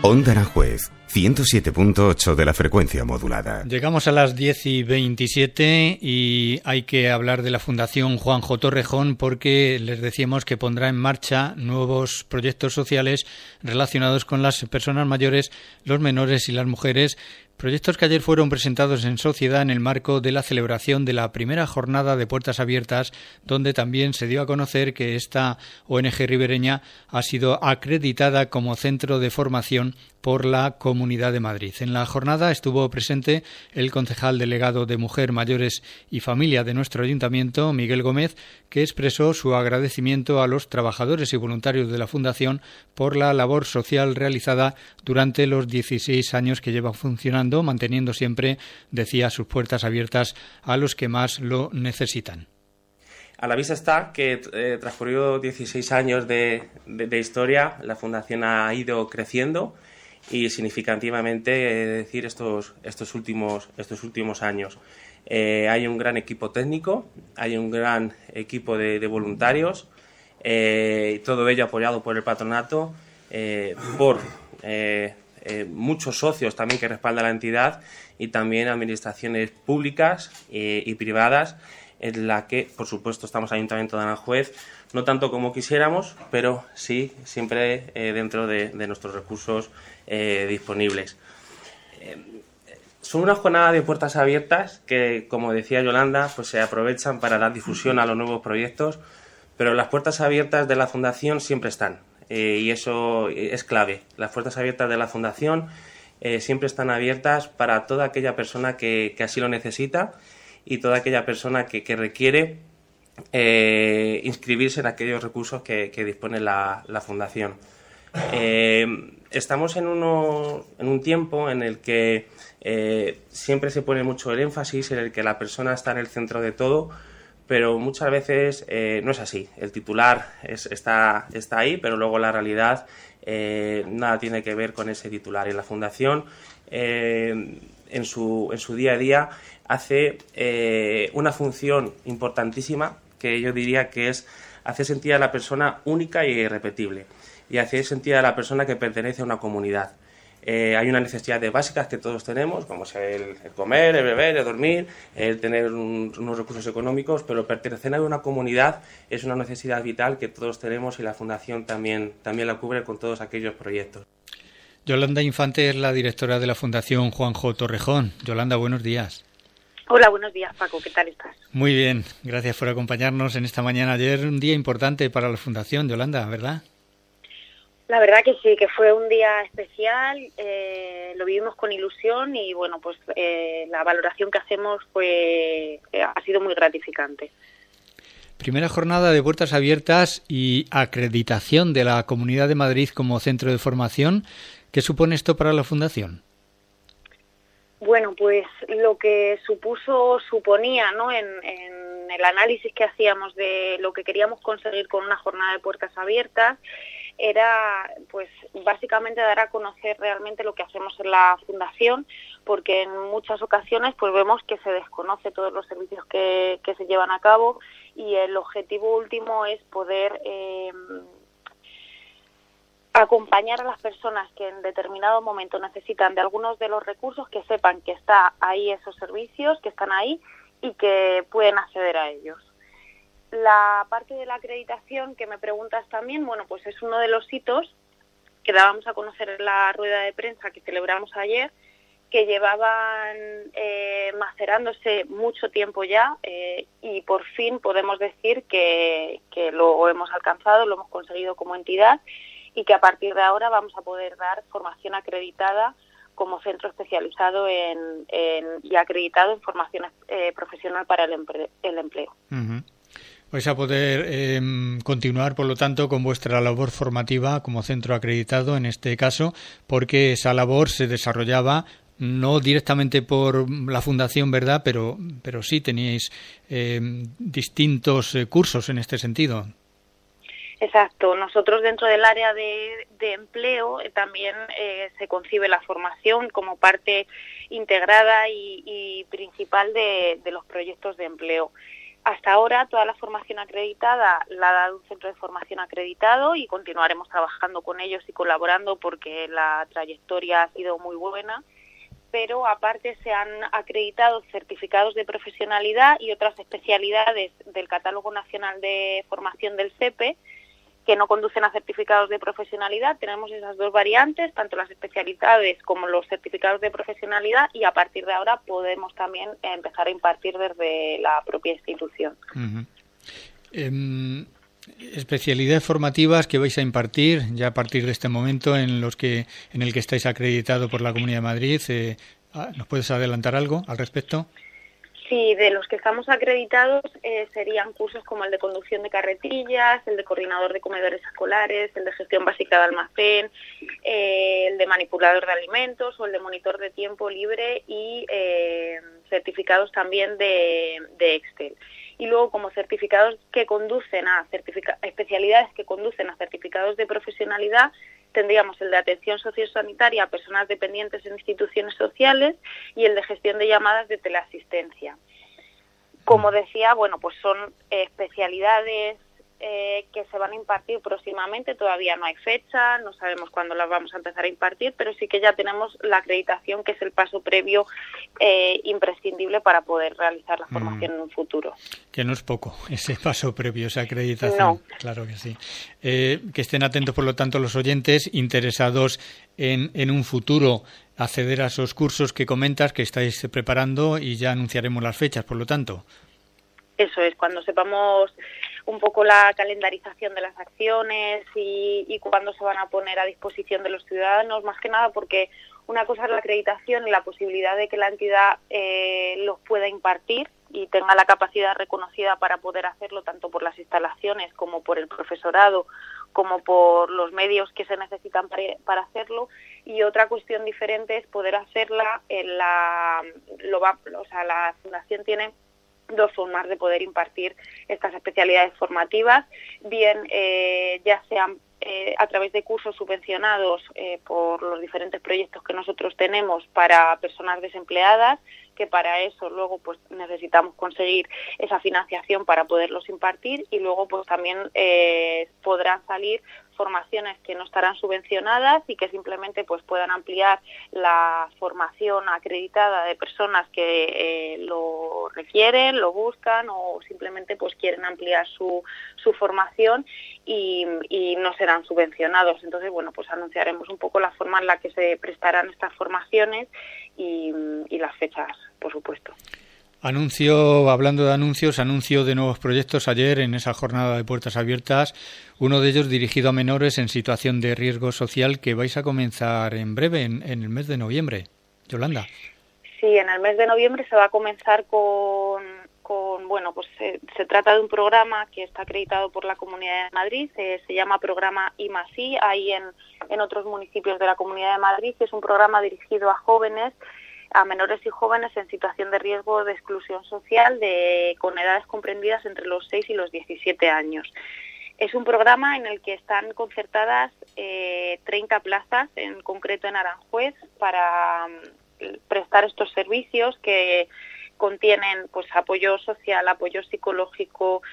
Onda Aranjuez, 107.8 de la frecuencia modulada. Llegamos a las 10:27 y hay que hablar de la Fundación Juanjo Torrejón porque les decíamos que pondrá en marcha nuevos proyectos sociales relacionados con las personas mayores, los menores y las mujeres. Proyectos que ayer fueron presentados en sociedad en el marco de la celebración de la primera jornada de Puertas Abiertas, donde también se dio a conocer que esta ONG ribereña ha sido acreditada como centro de formación por la Comunidad de Madrid. En la jornada estuvo presente el concejal delegado de Mujer, Mayores y Familia de nuestro ayuntamiento, Miguel Gómez, que expresó su agradecimiento a los trabajadores y voluntarios de la Fundación por la labor social realizada durante los 16 años que lleva funcionando, manteniendo siempre, decía, sus puertas abiertas a los que más lo necesitan. A la vista está que transcurrido 16 años de historia, la Fundación ha ido creciendo y significativamente decir estos últimos años. Hay un gran equipo técnico, hay un gran equipo de voluntarios, todo ello apoyado por el patronato, por muchos socios también que respaldan la entidad y también administraciones públicas y privadas, en la que, por supuesto, estamos Ayuntamiento de Aranjuez, no tanto como quisiéramos, pero sí siempre dentro de nuestros recursos disponibles. Son una jornada de puertas abiertas que, como decía Yolanda, pues se aprovechan para dar difusión a los nuevos proyectos, pero las puertas abiertas de la Fundación siempre están, y eso es clave. Las puertas abiertas de la Fundación siempre están abiertas para toda aquella persona que así lo necesita y toda aquella persona que requiere inscribirse en aquellos recursos que dispone la Fundación. Estamos en un tiempo en el que siempre se pone mucho el énfasis en el que la persona está en el centro de todo, pero muchas veces no es así. El titular está ahí, pero luego la realidad nada tiene que ver con ese titular. Y la Fundación en su día a día hace una función importantísima que yo diría que es hacer sentir a la persona única e irrepetible y hacer sentir a la persona que pertenece a una comunidad. Hay unas necesidades básicas que todos tenemos, como es el comer, el beber, el dormir, el tener unos recursos económicos, pero pertenecer a una comunidad es una necesidad vital que todos tenemos y la Fundación también la cubre con todos aquellos proyectos. Yolanda Infante es la directora de la Fundación Juanjo Torrejón. Yolanda, buenos días. Hola, buenos días, Paco. ¿Qué tal estás? Muy bien, gracias por acompañarnos en esta mañana. Ayer un día importante para la Fundación, Yolanda, ¿verdad? La verdad que sí, que fue un día especial, lo vivimos con ilusión y bueno, pues la valoración que hacemos ha sido muy gratificante. Primera jornada de puertas abiertas y acreditación de la Comunidad de Madrid como centro de formación. ¿Qué supone esto para la Fundación? Bueno, pues lo que suponía, ¿no? En el análisis que hacíamos de lo que queríamos conseguir con una jornada de puertas abiertas, era pues básicamente dar a conocer realmente lo que hacemos en la Fundación, porque en muchas ocasiones pues vemos que se desconoce todos los servicios que se llevan a cabo y el objetivo último es poder acompañar a las personas que en determinado momento necesitan de algunos de los recursos, que sepan que está ahí esos servicios, que están ahí y que pueden acceder a ellos. La parte de la acreditación que me preguntas también, bueno, pues es uno de los hitos que dábamos a conocer en la rueda de prensa que celebramos ayer, que llevaban macerándose mucho tiempo ya y por fin podemos decir que lo hemos alcanzado, lo hemos conseguido como entidad y que a partir de ahora vamos a poder dar formación acreditada como centro especializado y acreditado en formación profesional para el empleo. Uh-huh. Vais a poder continuar, por lo tanto, con vuestra labor formativa como centro acreditado, en este caso, porque esa labor se desarrollaba no directamente por la Fundación, ¿verdad? Pero sí teníais distintos cursos en este sentido. Exacto. Nosotros dentro del área de empleo también se concibe la formación como parte integrada y principal de los proyectos de empleo. Hasta ahora toda la formación acreditada la ha dado un centro de formación acreditado y continuaremos trabajando con ellos y colaborando porque la trayectoria ha sido muy buena, pero aparte se han acreditado certificados de profesionalidad y otras especialidades del Catálogo Nacional de Formación del CEPE que no conducen a certificados de profesionalidad. Tenemos esas dos variantes, tanto las especialidades como los certificados de profesionalidad, y a partir de ahora podemos también empezar a impartir desde la propia institución. Uh-huh. Especialidades formativas que vais a impartir ya a partir de este momento en el que estáis acreditado por la Comunidad de Madrid. ¿Nos puedes adelantar algo al respecto? Sí, de los que estamos acreditados serían cursos como el de conducción de carretillas, el de coordinador de comedores escolares, el de gestión básica de almacén, el de manipulador de alimentos o el de monitor de tiempo libre y certificados también de Excel. Y luego como certificados que conducen a especialidades que conducen a certificados de profesionalidad, tendríamos el de atención sociosanitaria a personas dependientes en instituciones sociales y el de gestión de llamadas de teleasistencia. Como decía, bueno, pues son especialidades que se van a impartir próximamente, todavía no hay fecha, no sabemos cuándo las vamos a empezar a impartir, pero sí que ya tenemos la acreditación, que es el paso previo imprescindible para poder realizar la formación en un futuro. Que no es poco, ese paso previo, esa acreditación. No. Claro que sí. Que estén atentos, por lo tanto, los oyentes interesados en un futuro acceder a esos cursos que comentas que estáis preparando, y ya anunciaremos las fechas, por lo tanto. Eso es, cuando sepamos un poco la calendarización de las acciones y cuándo se van a poner a disposición de los ciudadanos, más que nada porque una cosa es la acreditación y la posibilidad de que la entidad los pueda impartir y tenga la capacidad reconocida para poder hacerlo, tanto por las instalaciones como por el profesorado, como por los medios que se necesitan para hacerlo, y otra cuestión diferente es poder hacerla la Fundación tiene dos formas de poder impartir estas especialidades formativas, bien ya sean a través de cursos subvencionados por los diferentes proyectos que nosotros tenemos para personas desempleadas, que para eso luego pues necesitamos conseguir esa financiación para poderlos impartir, y luego pues también podrán salir formaciones que no estarán subvencionadas y que simplemente pues puedan ampliar la formación acreditada de personas que lo requieren, lo buscan o simplemente pues quieren ampliar su formación y no serán subvencionados. Entonces, bueno, pues anunciaremos un poco la forma en la que se prestarán estas formaciones y las fechas, por supuesto. Hablando de anuncios, anuncio de nuevos proyectos ayer en esa jornada de puertas abiertas, uno de ellos dirigido a menores en situación de riesgo social, que vais a comenzar en breve, en el mes de noviembre. Yolanda. Sí, en el mes de noviembre se va a comenzar bueno, pues se trata de un programa que está acreditado por la Comunidad de Madrid, se llama programa I+I, hay en otros municipios de la Comunidad de Madrid, y es un programa dirigido a jóvenes, a menores y jóvenes en situación de riesgo de exclusión social con edades comprendidas entre los 6 y los 17 años. Es un programa en el que están concertadas 30 plazas, en concreto en Aranjuez, para prestar estos servicios que contienen pues apoyo social, apoyo psicológico,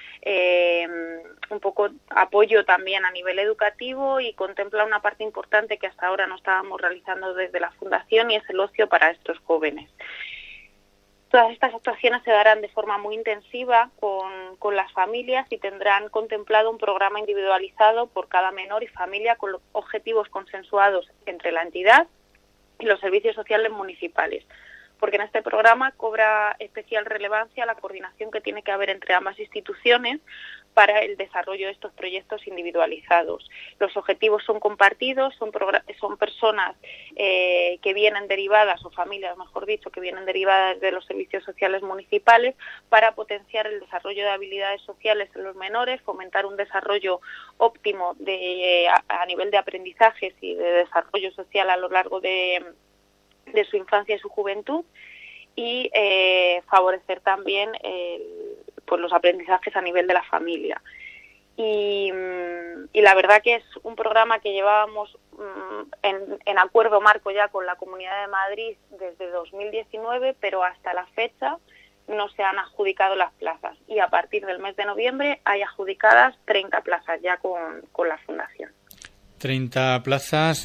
un poco apoyo también a nivel educativo, y contempla una parte importante que hasta ahora no estábamos realizando desde la Fundación, y es el ocio para estos jóvenes. Todas estas actuaciones se darán de forma muy intensiva con las familias y tendrán contemplado un programa individualizado por cada menor y familia con los objetivos consensuados entre la entidad y los servicios sociales municipales, porque en este programa cobra especial relevancia la coordinación que tiene que haber entre ambas instituciones para el desarrollo de estos proyectos individualizados. Los objetivos son compartidos, son personas que vienen derivadas, o familias, mejor dicho, que vienen derivadas de los servicios sociales municipales, para potenciar el desarrollo de habilidades sociales en los menores, fomentar un desarrollo óptimo a nivel de aprendizajes y de desarrollo social a lo largo de su infancia y su juventud, y favorecer también pues los aprendizajes a nivel de la familia. Y la verdad que es un programa que llevábamos en acuerdo marco ya con la Comunidad de Madrid desde 2019, pero hasta la fecha no se han adjudicado las plazas, y a partir del mes de noviembre hay adjudicadas 30 plazas ya con la Fundación. 30 plazas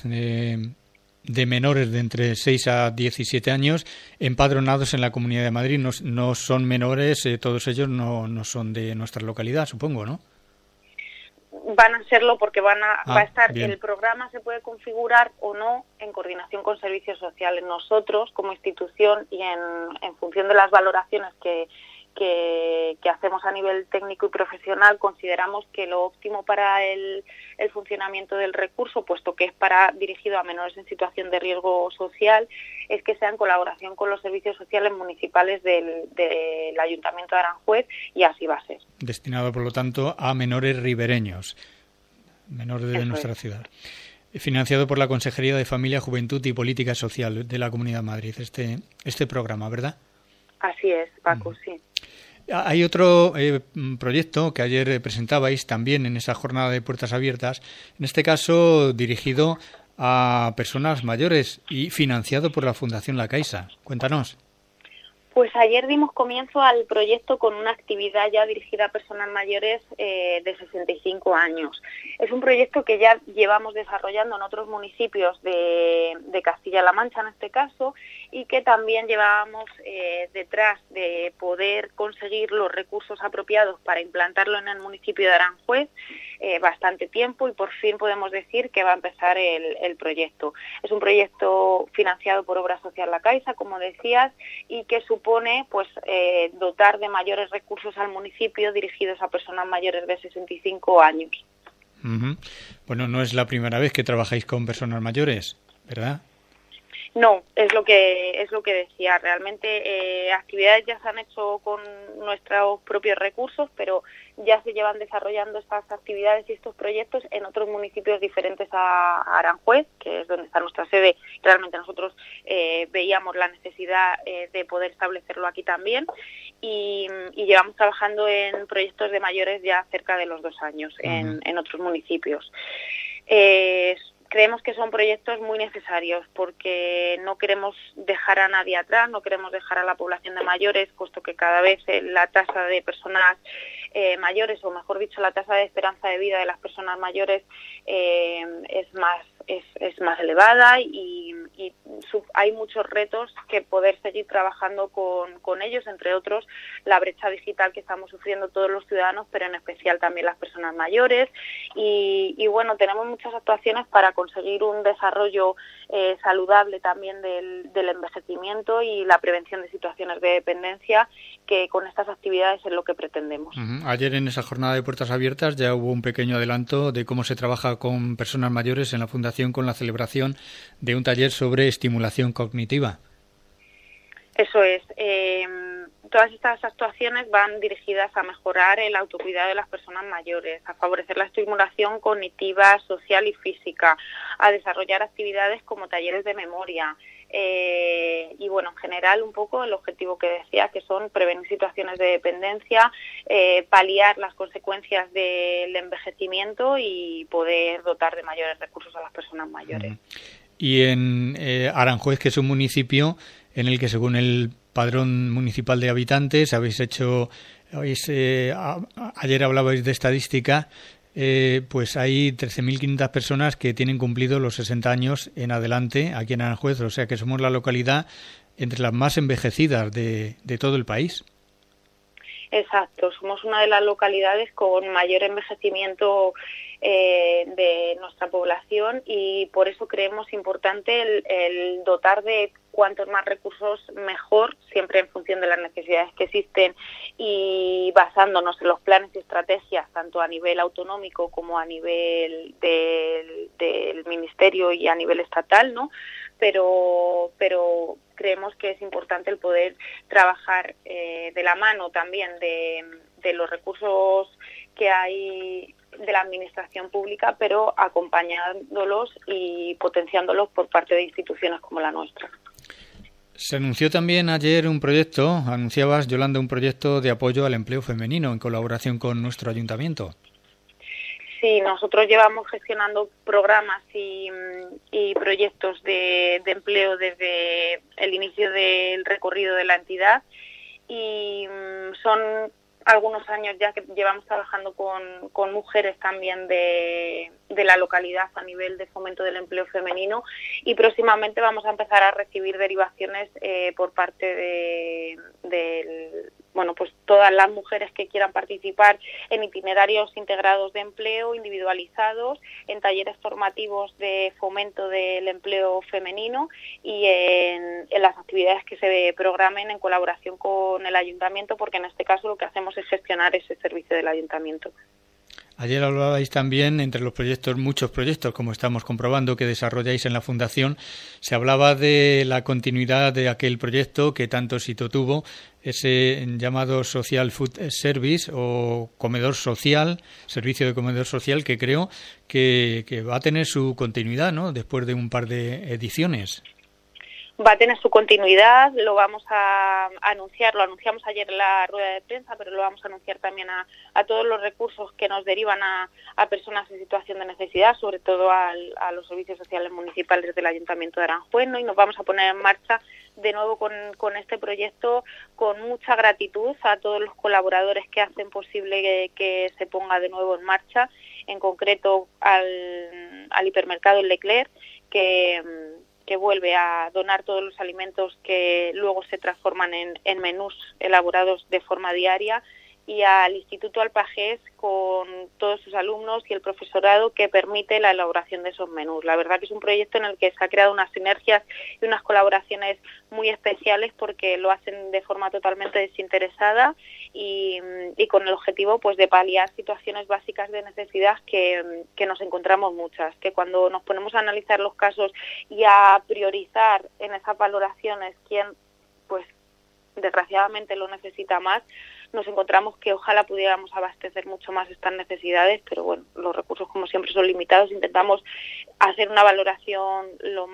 de menores de entre 6 a 17 años empadronados en la Comunidad de Madrid. No son menores, todos ellos no son de nuestra localidad, supongo, ¿no? Van a serlo porque va a estar, bien. El programa se puede configurar o no en coordinación con servicios sociales. Nosotros, como institución, y en función de las valoraciones que hacemos a nivel técnico y profesional, consideramos que lo óptimo para el funcionamiento del recurso, puesto que es dirigido a menores en situación de riesgo social, es que sea en colaboración con los servicios sociales municipales del Ayuntamiento de Aranjuez, y así va a ser. Destinado, por lo tanto, a menores ribereños, menores de nuestra ciudad. Financiado por la Consejería de Familia, Juventud y Política Social de la Comunidad de Madrid, este programa, ¿verdad? Así es, Paco, sí. Hay otro proyecto que ayer presentabais también en esa jornada de puertas abiertas, en este caso dirigido a personas mayores y financiado por la Fundación La Caixa. Cuéntanos. Pues ayer dimos comienzo al proyecto con una actividad ya dirigida a personas mayores de 65 años. Es un proyecto que ya llevamos desarrollando en otros municipios de Castilla-La Mancha, en este caso, y que también llevábamos detrás de poder conseguir los recursos apropiados para implantarlo en el municipio de Aranjuez bastante tiempo, y por fin podemos decir que va a empezar el proyecto. Es un proyecto financiado por Obra Social La Caixa, como decías, y que supone dotar de mayores recursos al municipio dirigidos a personas mayores de 65 años. Uh-huh. Bueno, no es la primera vez que trabajáis con personas mayores, ¿verdad? No, es lo que decía. Realmente actividades ya se han hecho con nuestros propios recursos, pero ya se llevan desarrollando estas actividades y estos proyectos en otros municipios diferentes a Aranjuez, que es donde está nuestra sede. Realmente nosotros veíamos la necesidad de poder establecerlo aquí también, y llevamos trabajando en proyectos de mayores ya cerca de los 2 años en otros municipios. Creemos que son proyectos muy necesarios porque no queremos dejar a nadie atrás, no queremos dejar a la población de mayores, puesto que cada vez la tasa de personas mayores, o mejor dicho, la tasa de esperanza de vida de las personas mayores es más elevada, y hay muchos retos que poder seguir trabajando con ellos, entre otros la brecha digital que estamos sufriendo todos los ciudadanos, pero en especial también las personas mayores, y bueno, tenemos muchas actuaciones para conseguir un desarrollo saludable también del envejecimiento y la prevención de situaciones de dependencia, que con estas actividades es lo que pretendemos. Uh-huh. Ayer en esa jornada de puertas abiertas ya hubo un pequeño adelanto de cómo se trabaja con personas mayores en la Fundación, con la celebración de un taller sobre estimulación cognitiva. Eso es. Todas estas actuaciones van dirigidas a mejorar el autocuidado de las personas mayores, a favorecer la estimulación cognitiva, social y física, a desarrollar actividades como talleres de memoria, y bueno, en general un poco el objetivo que decía, que son prevenir situaciones de dependencia, paliar las consecuencias del envejecimiento y poder dotar de mayores recursos a las personas mayores. Y en Aranjuez, que es un municipio en el que, según el Padrón Municipal de Habitantes, ayer hablabais de estadística, pues hay 13.500 personas que tienen cumplido los 60 años en adelante aquí en Aranjuez, o sea que somos la localidad entre las más envejecidas de todo el país. Exacto, somos una de las localidades con mayor envejecimiento de nuestra población, y por eso creemos importante el dotar de cuantos más recursos mejor, siempre en función de las necesidades que existen y basándonos en los planes y estrategias tanto a nivel autonómico como a nivel del Ministerio y a nivel estatal, ¿no? Pero creemos que es importante el poder trabajar de la mano también de los recursos que hay de la administración pública, pero acompañándolos y potenciándolos por parte de instituciones como la nuestra. Se anunció también ayer anunciabas, Yolanda, un proyecto de apoyo al empleo femenino en colaboración con nuestro ayuntamiento. Sí, nosotros llevamos gestionando programas y proyectos de empleo desde el inicio del recorrido de la entidad, y son algunos años ya que llevamos trabajando con mujeres también de la localidad a nivel de fomento del empleo femenino, y próximamente vamos a empezar a recibir derivaciones por parte pues todas las mujeres que quieran participar en itinerarios integrados de empleo, individualizados, en talleres formativos de fomento del empleo femenino y en las actividades que se programen en colaboración con el ayuntamiento, porque en este caso lo que hacemos es gestionar ese servicio del ayuntamiento. Ayer hablabais también, entre los proyectos, muchos proyectos, como estamos comprobando, que desarrolláis en la Fundación. Se hablaba de la continuidad de aquel proyecto que tanto éxito tuvo, ese llamado Social Food Service o comedor social, servicio de comedor social, que creo que va a tener su continuidad, ¿no?, después de un par de ediciones. Va a tener su continuidad, lo vamos a anunciar, lo anunciamos ayer en la rueda de prensa, pero lo vamos a anunciar también a todos los recursos que nos derivan a personas en situación de necesidad, sobre todo a los servicios sociales municipales del Ayuntamiento de Aranjuez, ¿no? Y nos vamos a poner en marcha de nuevo con este proyecto, con mucha gratitud a todos los colaboradores que hacen posible que se ponga de nuevo en marcha, en concreto al hipermercado El Leclerc, que vuelve a donar todos los alimentos que luego se transforman en menús elaborados de forma diaria, y al Instituto Alpagés con todos sus alumnos y el profesorado que permite la elaboración de esos menús. La verdad que es un proyecto en el que se ha creado unas sinergias y unas colaboraciones muy especiales, porque lo hacen de forma totalmente desinteresada y con el objetivo pues de paliar situaciones básicas de necesidad que nos encontramos muchas, que cuando nos ponemos a analizar los casos y a priorizar en esas valoraciones quién pues desgraciadamente lo necesita más, nos encontramos que ojalá pudiéramos abastecer mucho más estas necesidades, pero bueno, los recursos como siempre son limitados. Intentamos hacer una valoración lo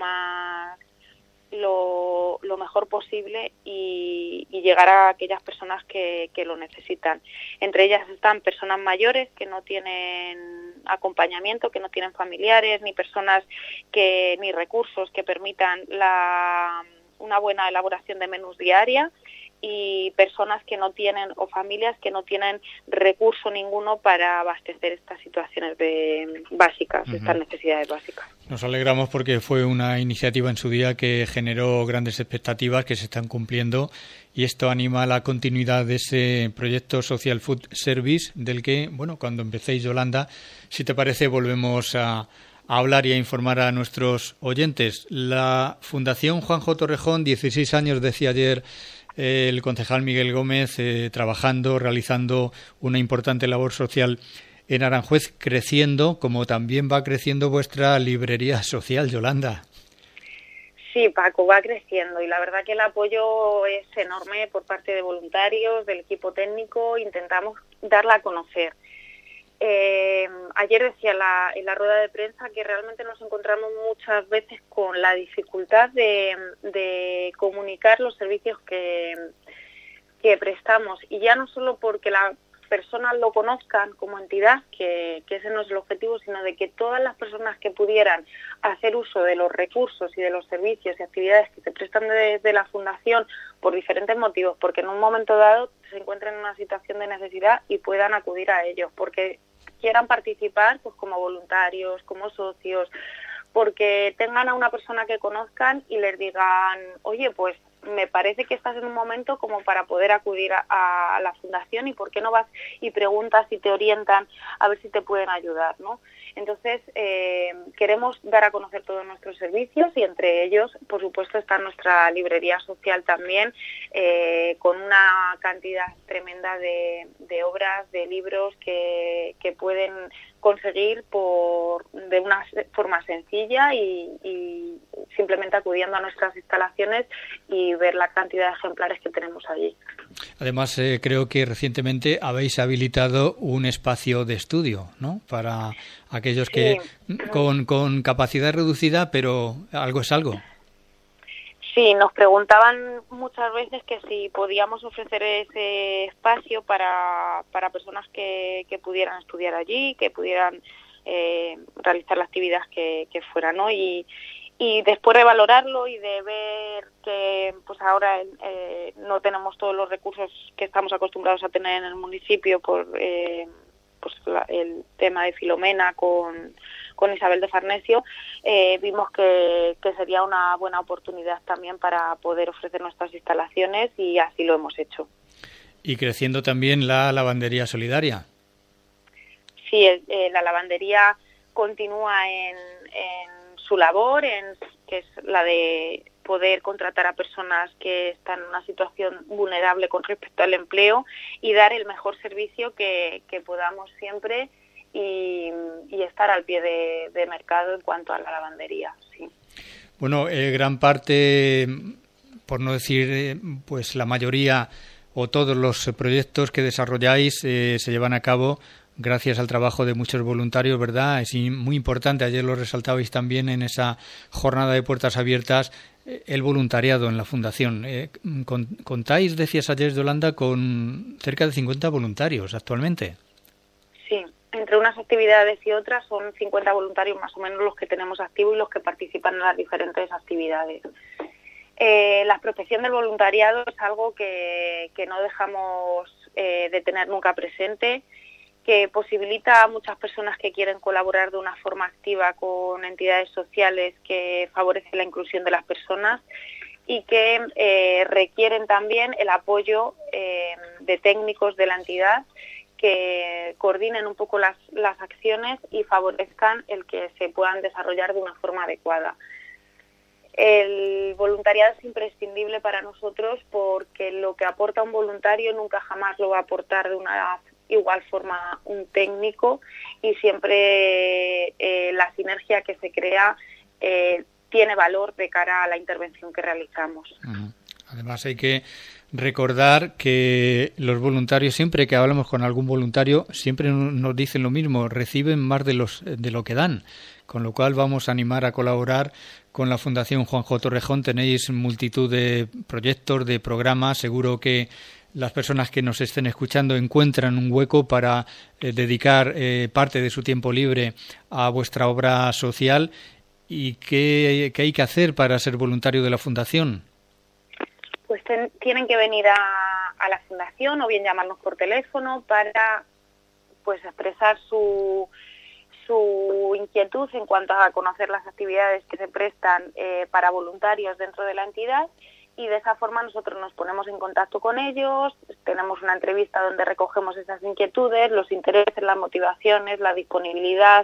mejor posible y llegar a aquellas personas que lo necesitan. Entre ellas están personas mayores que no tienen acompañamiento, que no tienen familiares, ni personas ni recursos que permitan una buena elaboración de menús diaria, y personas que no tienen, o familias que no tienen recurso ninguno para abastecer estas situaciones básicas, estas necesidades básicas. Nos alegramos porque fue una iniciativa en su día que generó grandes expectativas que se están cumpliendo, y esto anima a la continuidad de ese proyecto Social Food Service, del que, bueno, cuando empecéis, Yolanda, si te parece, volvemos a hablar y a informar a nuestros oyentes. La Fundación Juanjo Torrejón, 16 años, decía ayer el concejal Miguel Gómez, trabajando, realizando una importante labor social en Aranjuez, creciendo, como también va creciendo vuestra librería social, Yolanda. Sí, Paco, va creciendo, y la verdad que el apoyo es enorme por parte de voluntarios, del equipo técnico. Intentamos darla a conocer. Ayer decía en la rueda de prensa que realmente nos encontramos muchas veces con la dificultad de comunicar los servicios que prestamos, y ya no solo porque las personas lo conozcan como entidad, que ese no es el objetivo, sino de que todas las personas que pudieran hacer uso de los recursos y de los servicios y actividades que se prestan desde la Fundación por diferentes motivos, porque en un momento dado se encuentren en una situación de necesidad y puedan acudir a ellos, porque quieran participar pues como voluntarios, como socios, porque tengan a una persona que conozcan y les digan, oye, pues me parece que estás en un momento como para poder acudir a la Fundación, y por qué no vas y preguntas y te orientan a ver si te pueden ayudar, ¿no? Entonces, queremos dar a conocer todos nuestros servicios, y entre ellos, por supuesto, está nuestra librería social también, con una cantidad tremenda de obras, de libros que pueden conseguir de una forma sencilla y simplemente acudiendo a nuestras instalaciones y ver la cantidad de ejemplares que tenemos allí. Además, creo que recientemente habéis habilitado un espacio de estudio, ¿no?, para aquellos que con capacidad reducida, pero algo es algo. Sí, nos preguntaban muchas veces que si podíamos ofrecer ese espacio para personas que pudieran estudiar allí, que pudieran realizar la actividad que fuera, ¿no? Y y después de valorarlo y de ver que pues ahora no tenemos todos los recursos que estamos acostumbrados a tener en el municipio por el tema de Filomena con Isabel de Farnesio, vimos que sería una buena oportunidad también para poder ofrecer nuestras instalaciones y así lo hemos hecho. Y creciendo también la lavandería solidaria. Sí, la lavandería continúa en su labor, que es la de poder contratar a personas que están en una situación vulnerable con respecto al empleo y dar el mejor servicio que podamos siempre y estar al pie de mercado en cuanto a la lavandería. Sí. Bueno, gran parte, por no decir pues la mayoría o todos los proyectos que desarrolláis se llevan a cabo gracias al trabajo de muchos voluntarios, ¿verdad? Es muy importante, ayer lo resaltabais también en esa jornada de puertas abiertas, el voluntariado en la Fundación. Contáis, decías ayer, Yolanda, con cerca de 50 voluntarios actualmente. Sí, entre unas actividades y otras son 50 voluntarios más o menos los que tenemos activos y los que participan en las diferentes actividades. La protección del voluntariado es algo que no dejamos de tener nunca presente, que posibilita a muchas personas que quieren colaborar de una forma activa con entidades sociales que favorecen la inclusión de las personas y que requieren también el apoyo de técnicos de la entidad que coordinen un poco las acciones y favorezcan el que se puedan desarrollar de una forma adecuada. El voluntariado es imprescindible para nosotros porque lo que aporta un voluntario nunca jamás lo va a aportar de una igual forma un técnico y siempre la sinergia que se crea tiene valor de cara a la intervención que realizamos. Además hay que recordar que los voluntarios, siempre que hablamos con algún voluntario, siempre nos dicen lo mismo, reciben más de lo que dan, con lo cual vamos a animar a colaborar con la Fundación Juanjo Torrejón. Tenéis multitud de proyectos, de programas, seguro que las personas que nos estén escuchando encuentran un hueco para dedicar parte de su tiempo libre a vuestra obra social. ¿Y qué hay que hacer para ser voluntario de la Fundación? Pues tienen que venir a la Fundación o bien llamarnos por teléfono para pues expresar su inquietud en cuanto a conocer las actividades que se prestan para voluntarios dentro de la entidad. Y de esa forma nosotros nos ponemos en contacto con ellos, tenemos una entrevista donde recogemos esas inquietudes, los intereses, las motivaciones, la disponibilidad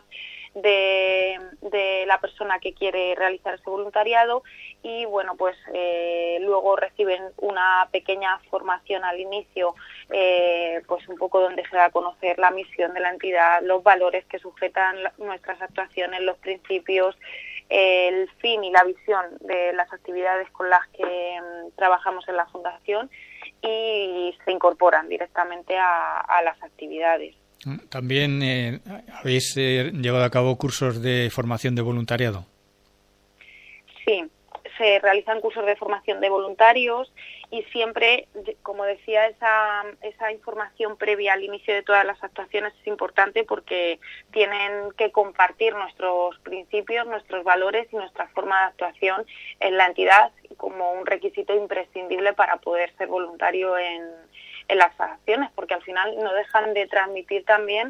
de la persona que quiere realizar ese voluntariado y bueno, pues luego reciben una pequeña formación al inicio, pues un poco donde se da a conocer la misión de la entidad, los valores que sujetan nuestras actuaciones, los principios, el fin y la visión de las actividades con las que trabajamos en la Fundación y se incorporan directamente a las actividades. También habéis llevado a cabo cursos de formación de voluntariado. Sí, se realizan cursos de formación de voluntarios y siempre, como decía, esa información previa al inicio de todas las actuaciones es importante porque tienen que compartir nuestros principios, nuestros valores y nuestra forma de actuación en la entidad como un requisito imprescindible para poder ser voluntario en las acciones, porque al final no dejan de transmitir también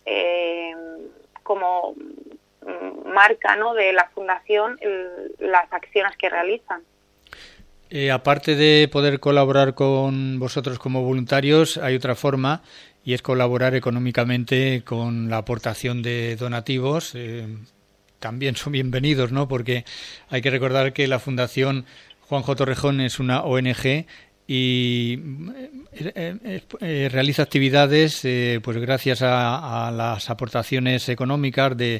como marca, ¿no?, de la Fundación las acciones que realizan. Aparte de poder colaborar con vosotros como voluntarios, hay otra forma y es colaborar económicamente con la aportación de donativos. También son bienvenidos, ¿no?, porque hay que recordar que la Fundación Juanjo Torrejón es una ONG y realiza actividades pues gracias a las aportaciones económicas de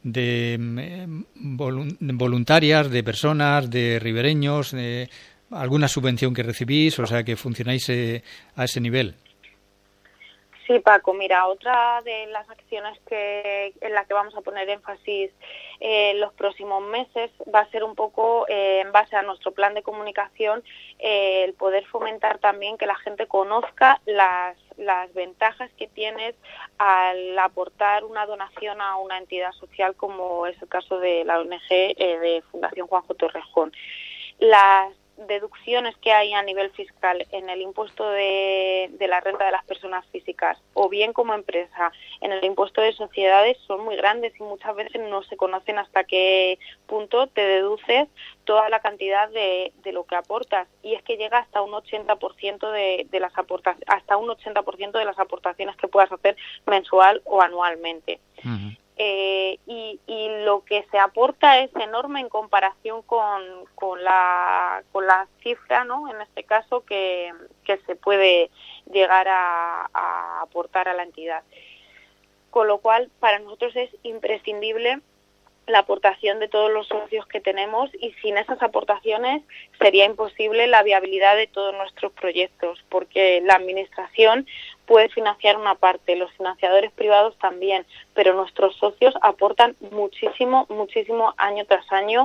voluntarias, de personas, de ribereños, alguna subvención que recibís, o sea que funcionáis a ese nivel. Sí, Paco, mira, otra de las acciones en la que vamos a poner énfasis los próximos meses va a ser un poco, en base a nuestro plan de comunicación, el poder fomentar también que la gente conozca las ventajas que tienes al aportar una donación a una entidad social, como es el caso de la ONG de Fundación Juanjo Torrejón. Las deducciones que hay a nivel fiscal en el impuesto de la renta de las personas físicas o bien como empresa en el impuesto de sociedades son muy grandes y muchas veces no se conocen hasta qué punto te deduces toda la cantidad de lo que aportas, y es que llega hasta un 80% de las de las aportaciones que puedas hacer mensual o anualmente. Uh-huh. Y lo que se aporta es enorme en comparación con la cifra, ¿no?, en este caso, que se puede llegar a aportar a la entidad. Con lo cual, para nosotros es imprescindible la aportación de todos los socios que tenemos, y sin esas aportaciones sería imposible la viabilidad de todos nuestros proyectos, porque la administración puede financiar una parte, los financiadores privados también, pero nuestros socios aportan muchísimo año tras año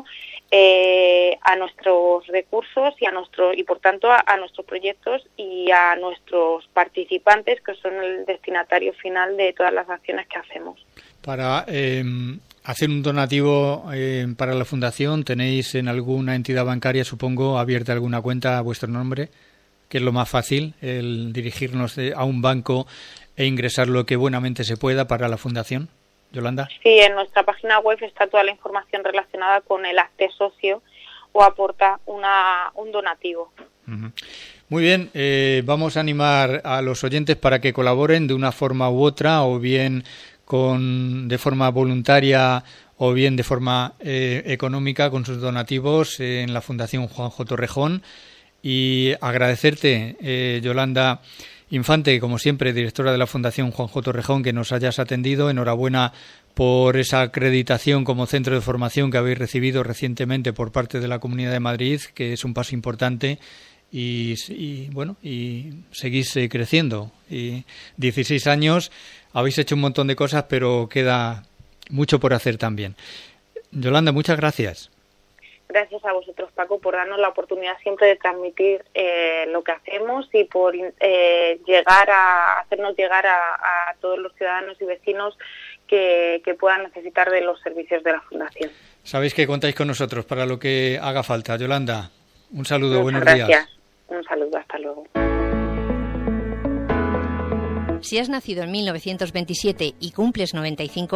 a nuestros recursos y por tanto a nuestros proyectos y a nuestros participantes, que son el destinatario final de todas las acciones que hacemos. Para hacer un donativo para la fundación, ¿tenéis en alguna entidad bancaria, supongo, abierta alguna cuenta a vuestro nombre? Que es lo más fácil, el dirigirnos a un banco e ingresar lo que buenamente se pueda para la fundación. Yolanda. Sí, en nuestra página web está toda la información relacionada con el hazte socio o aporta un donativo. Uh-huh. Muy bien, vamos a animar a los oyentes para que colaboren de una forma u otra, o bien de forma voluntaria o bien de forma económica con sus donativos en la Fundación Juanjo Torrejón. Y agradecerte, Yolanda Infante, como siempre, directora de la Fundación Juanjo Torrejón, que nos hayas atendido. Enhorabuena por esa acreditación como centro de formación que habéis recibido recientemente por parte de la Comunidad de Madrid, que es un paso importante, y seguís creciendo. Y 16 años, habéis hecho un montón de cosas, pero queda mucho por hacer también. Yolanda, muchas gracias. Gracias a vosotros, Paco, por darnos la oportunidad siempre de transmitir lo que hacemos y por hacernos llegar a todos los ciudadanos y vecinos que puedan necesitar de los servicios de la Fundación. Sabéis que contáis con nosotros para lo que haga falta. Yolanda, un saludo, buenos días. Gracias, un saludo, hasta luego. Si has nacido en 1927 y cumples 95